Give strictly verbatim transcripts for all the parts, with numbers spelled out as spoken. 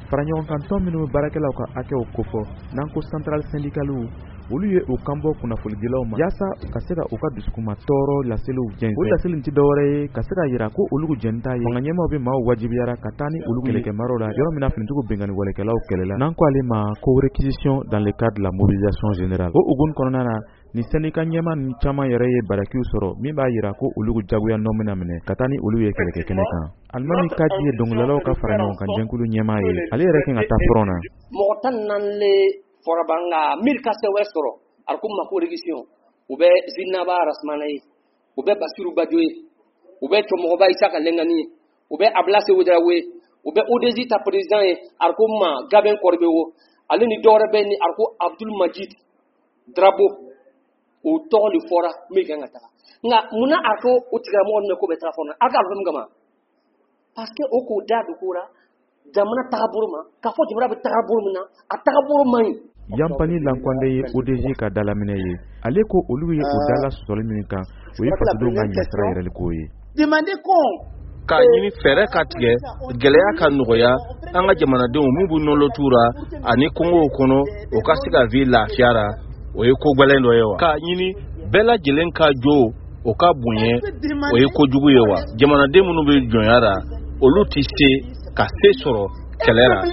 faraɲɔgɔnkan tɔn minnu baarakɛlaw ka hakɛw kofɔ n'an ko central syndicaliw olu ye u kanbɔ kunnafonidilaw ma yaasa ka se ka u ka dusukuma tɔɔrɔ laseliw jɛnsɛn. O laseli tɛ dɔwɛrɛ ye ka se ka yira ko olu jɛnta ye fanga ɲɛmaw bɛ maaw wajibiyara ka taa ni olu kɛlɛkɛmaraw la yɔrɔ min na finitigiw bɛnkanni walekɛlaw kɛlɛla n'an ko ale ma ko réquisition dans le cadre de la mobilisation générale. O hukumu kɔnɔna na ni syndicat ɲɛma ninnu caman yɛrɛ ye barakiw sɔrɔ min b'a yira ko olu jagoya nɔ mina minɛ ka taa ni olu ye kɛlɛkɛ kɛnɛ kan. Alimami Kaji ye dɔnkilidalaw ka fara ɲɔgɔn kan jɛnkulu ɲɛmaa ye ale yɛrɛ kan ka taa front na. Mɔgɔ tan ni naani le fɔrabanga mille ka sɛbɛ sɔrɔ ariko mako réquisition u bɛ Zinaba Rasmana ye u bɛ Basiru Bajo ye u bɛ Cɔmɔgɔba Isaka Lengani ye u bɛ Ablase Ouedraogo ye u bɛ O D G ta président ye ariko ma Gaben Kɔrbe wo ale ni dɔwɛrɛ bɛ ni ariko Abdul Majid Drabo o tɔgɔ de fɔra min kan ka taga nka munna ariko o tigilamɔgɔ ninnu ko bɛ taga fɔlɔ a ka alifam kama parce que o k'o da dugu la jamana tagabolo ma k'a fɔ jamana bɛ tagabolo min na a tagabolo man ɲi. Yampani Lankwande ye O D G ka dalaminɛ ye ale ko olu ye o dala sɔsɔli min kan o ye fasodenw ka ɲɛsira yɛrɛliko ye. K'a ɲini fɛɛrɛ ka tigɛ gɛlɛya ka nɔgɔya an ka jamanadenw min b'u nɔlɔ tuura ani kɔngɔw kɔnɔ o ka se ka vi lafiyara o ye ko gwɛlɛn dɔ ye wa. K'a ɲini bɛɛ lajɛlen ka jo o ka bonɲɛ o ye kojugu ye wa. Jamanaden minnu bɛ jɔnyara olu tɛ se ka se sɔrɔ kɛlɛ la.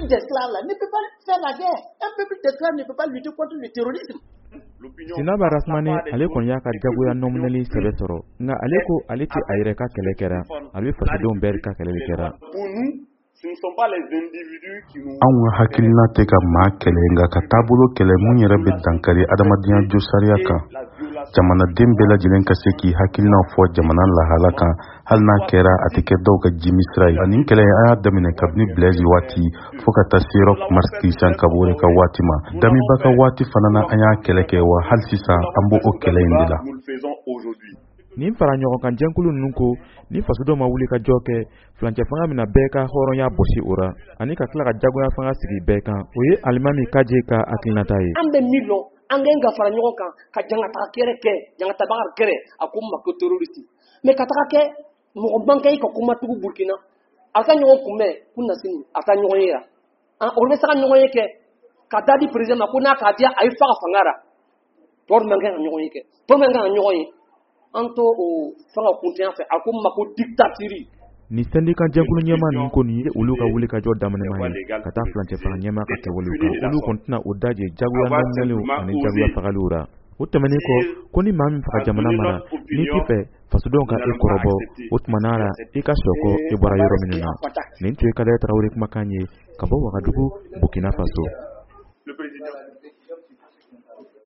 Zinaba Rasmane ale kɔni y'a ka jagoya nominali sɛbɛ sɔrɔ nka ale ko ale tɛ a yɛrɛ ka kɛlɛ kɛra ale bɛ fasodenw bɛɛ ka kɛlɛ kɛra. Anw ka hakilina tɛ ka maa kɛlɛ nka ka taabolo kɛlɛ mun yɛrɛ bɛ dankari adamadenya jo sariya kan. Jamanaden bɛɛ lajɛlen ka se k'i hakilinaw fɔ jamana lahala kan hali n'a kɛra a tɛ kɛ dɔw ka jimi sira ye. Ani kɛlɛ an y'a daminɛ kabini Blaise waati fo ka taa se Roch Marc Christian Kabore ka waati ma. Damiba ka waati fana na an y'a kɛlɛ kɛ wa hali sisan an b'o kɛlɛ in de la. Nin fara ɲɔgɔn kan jɛnkulu ninnu ko ni fasodenw ma wuli ka jɔ kɛ fulancɛ fanga mina bɛɛ ka hɔrɔnya bosi o ra ani ka tila ka jagoya fanga sigi bɛɛ kan o ye Alimami Kaji ka hakilinata ye. An bɛ min dɔn an ka ka fara ɲɔgɔn kan ka jangata kɛrɛ kɛ jangata bagar kɛrɛ a ko ma ko terroriste mais ka taga kɛ mɔgɔ bankai ka kuma tugu Burkina a ka ɲɔgɔn kunbɛn kun nasini a ka ɲɔgɔn ye an o bɛ se ka ɲɔgɔn ye kɛ ka dadi président ma ko n'a ka diya a ye faga fanga ra tɔɔrɔ man kan ka ɲɔgɔn ye kɛ tɔɔrɔ man kan ka ɲɔgɔn ye an to o fanga kuntanya fɛ a ko ma ko dictature. Ni syndicat jɛnkulu ɲɛma ninnu ko nin ye olu ka wuli ka jɔ daminɛma ye ka taa fulancɛ fanga ɲɛma ka kɛwalew kan olu kɔni tɛna o daje jagoya nominaliw ani jagoya fagaliw ra. O tɛmɛnen kɔ ko ni maa min faga jamana mara n'i t'i fɛ fasodenw ka e kɔrɔbɔ o tuma n'a la i ka sɔkɔ i bɔra yɔrɔ minnu na. Nin tun ye Kale Tarawele kumakan ye ka bɔ Wagadugu Burkina Faso.